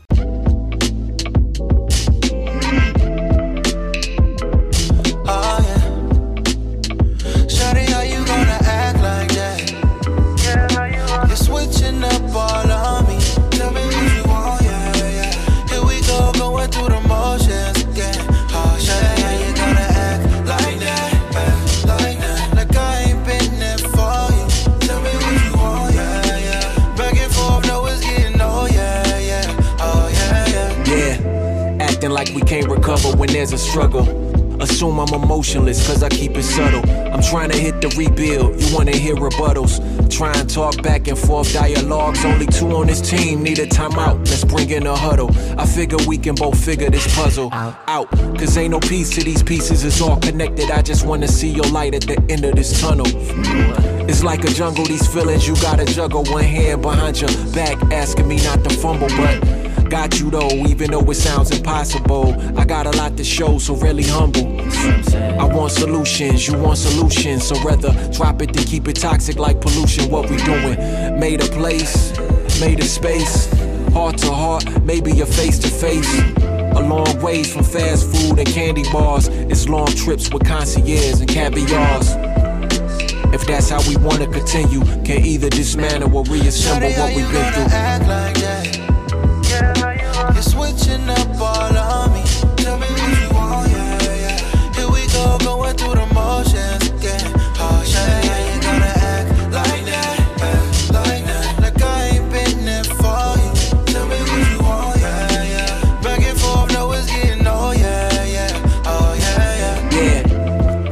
Oh yeah, Shawty, how you gonna act like that? Yeah, how you gonna? You're switching up all on me. Tell me what you want, yeah, yeah. Here we go, going through the motions again. Oh, Shawty, how you gonna act like that? Act like that, like I ain't been there for you. Tell me what you want, yeah, yeah. Back and forth, no, it's getting old, yeah, yeah. Oh yeah, yeah. Yeah, acting like we can't recover when there's a struggle. Assume I'm emotionless, cause I keep it subtle. I'm trying to hit the rebuild, you wanna hear rebuttals. Try and talk back and forth dialogues. Only two on this team need a timeout, let's bring in a huddle. I figure we can both figure this puzzle out. Cause ain't no piece to these pieces, it's all connected. I just wanna see your light at the end of this tunnel. It's like a jungle, these feelings you gotta juggle. One hand behind your back asking me not to fumble, but got you though, even though it sounds impossible. I got a lot to show, so really humble. I want solutions, you want solutions. So rather drop it than keep it toxic like pollution. What we doing? Made a place, made a space. Heart to heart, maybe a face to face. A long ways from fast food and candy bars. It's long trips with concierge and caviars. If that's how we wanna continue, can either dismantle or reassemble what we've been through. Act like that. You're switching up all on me. Tell me what you want, yeah, yeah. Here we go, going through the motions again. Oh, yeah, yeah, you gonna act like that, act like that. Like I ain't been there for you. Tell me what you want, yeah, yeah. Back and forth, no, it's getting old, yeah, yeah. Oh, yeah, yeah. Yeah, we tryna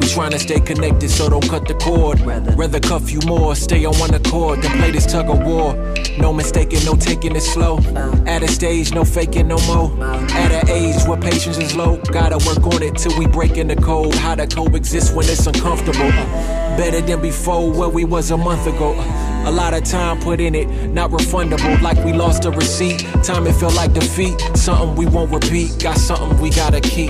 stay connected, so don't cut the cord. Rather cuff you more, stay on one accord than play this tug of war. No mistaking, no taking it slow. At a stage, no faking no more. At an age where patience is low, gotta work on it till we break in the code. How to coexist when it's uncomfortable. Better than before, where we was a month ago. A lot of time put in it, not refundable. Like we lost a receipt. Time it felt like defeat. Something we won't repeat. Got something we gotta keep.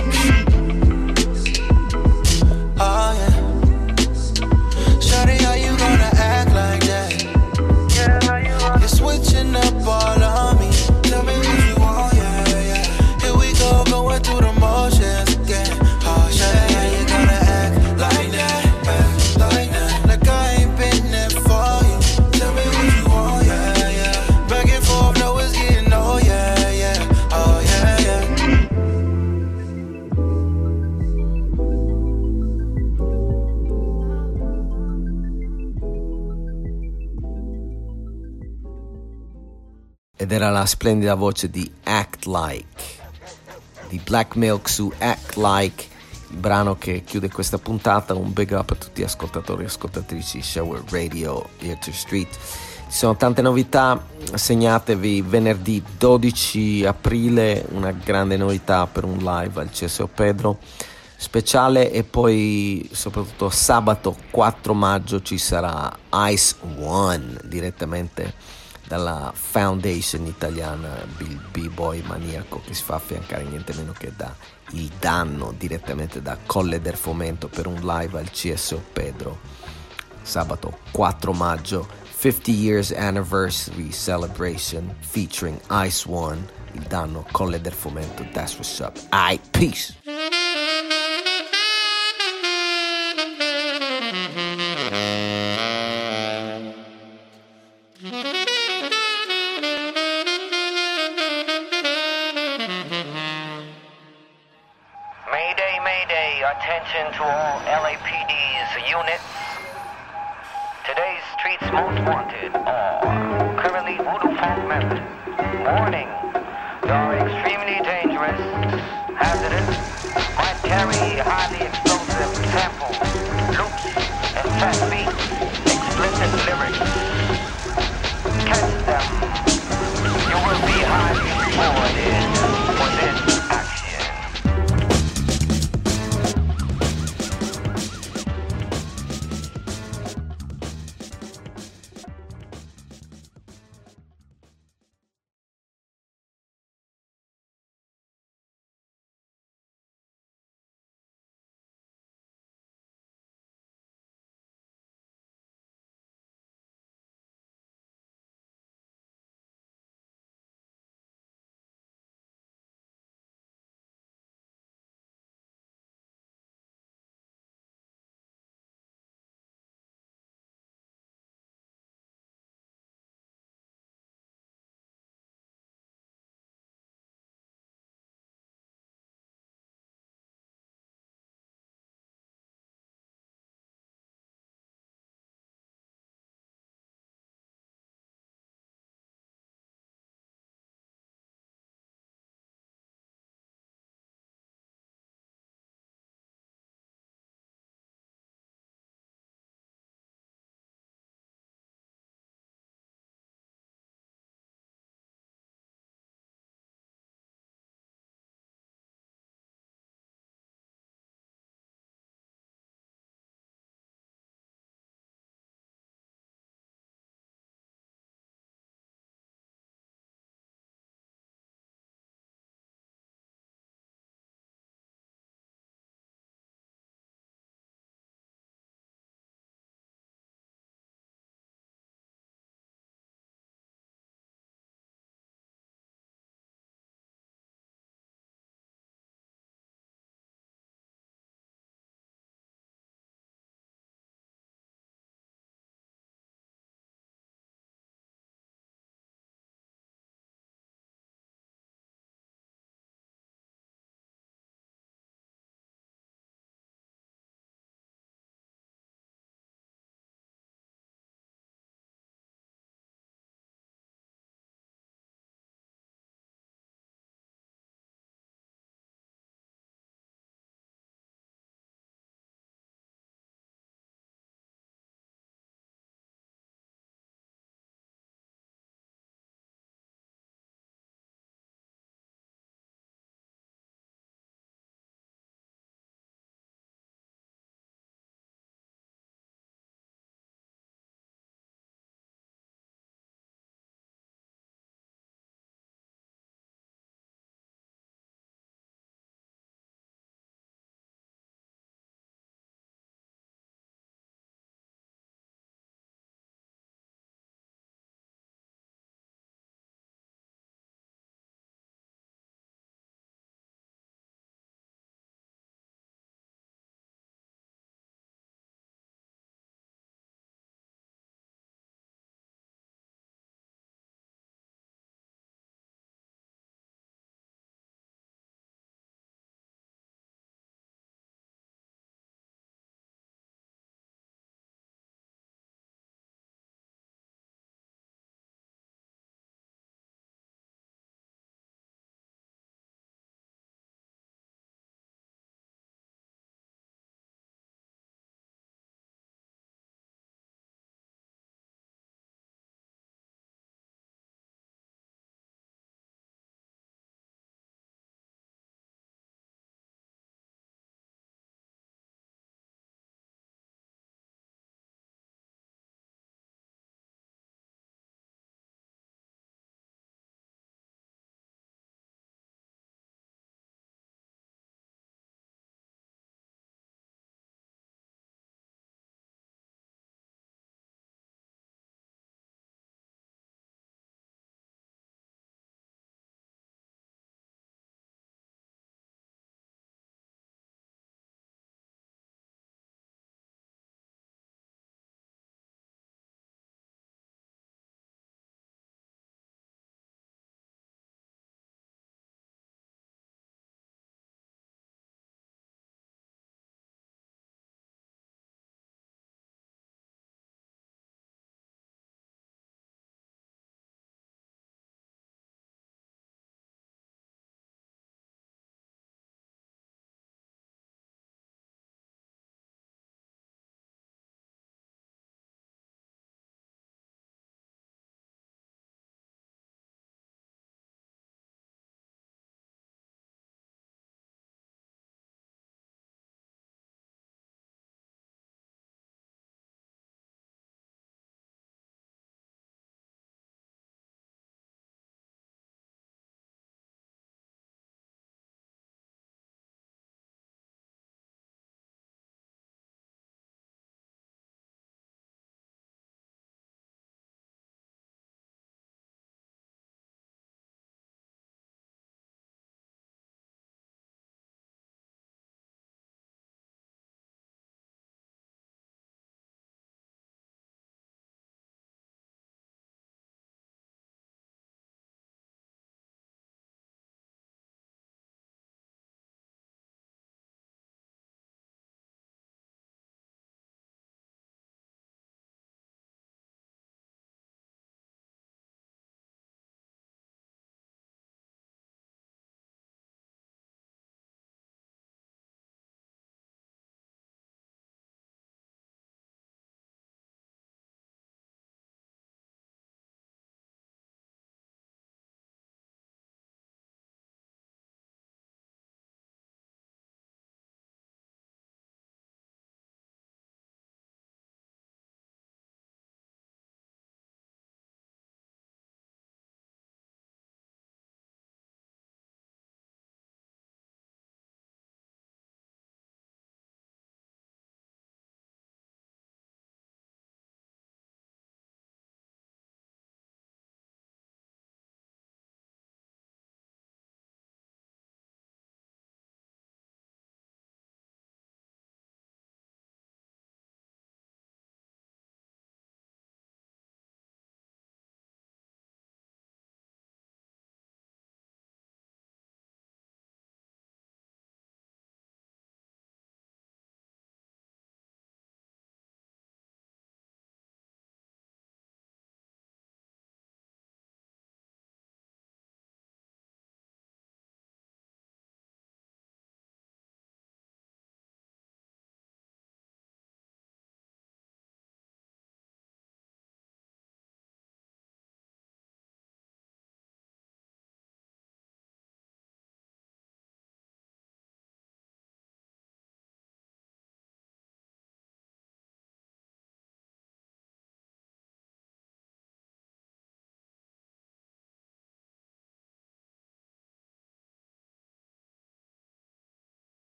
Oh yeah. Shawty, how you gonna act like that? Yeah, how you gonna? You're switching up all on me. Tell me what you want, yeah, yeah. Here we go, going through the motions again. Oh, Shawty, how you gonna act like that? Like that, like I ain't been there for you. Tell me what you want, yeah, yeah. Back and forth, no, it's getting oh, yeah, yeah. Oh, yeah, yeah. Ed era la splendida voce di Act Like, di Black Milk su Act Like, il brano che chiude questa puntata. Un big up a tutti gli ascoltatori e ascoltatrici di Sherwood Radio, Ear to Street. Ci sono tante novità, segnatevi venerdì dodici aprile, una grande novità per un live al C S O Pedro speciale, e poi soprattutto sabato quattro maggio ci sarà Ice One direttamente dalla foundation italiana Bill B-Boy Maniaco, che si fa affiancare niente meno che da Il Danno, direttamente da Colle del Fomento, per un live al C S O Pedro sabato quattro maggio, fifty years anniversary celebration featuring Ice One, Il Danno, Colle del Fomento. That's what's up. Aight, peace. Mayday, mayday, attention to all L A P D's units. Today's streets most wanted are currently voodoo funk members. Warning, they are extremely dangerous, hazardous, might carry highly explosive samples, loops, and fast beats.